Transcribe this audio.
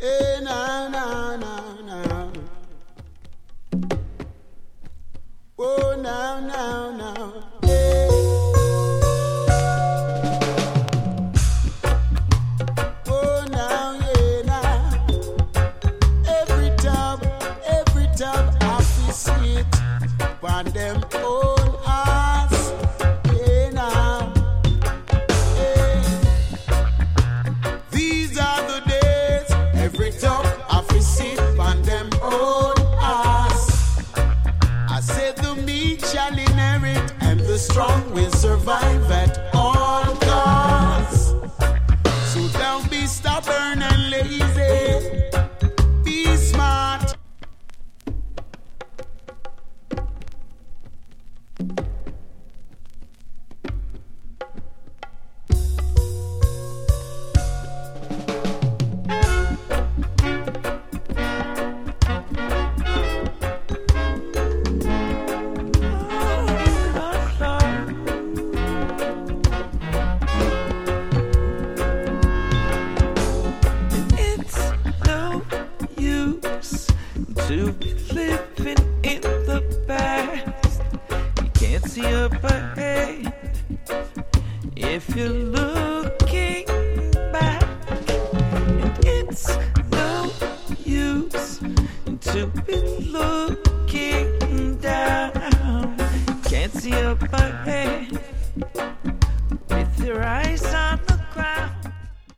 Hey, na, na, na, na. Oh, now, now, now. Hey. Oh, now, yeah, now. Every time I see it, on them own eyes. Yeah, now. Hey. These are the days. Every time I see it, on them own eyes. I said the meek shall inherit, and the strong will survive at all costs. So don't be stubborn and lazy. Be smart. To be living in the past, you can't see up ahead. If you're looking back, and it's no use to be looking down. Can't see up ahead.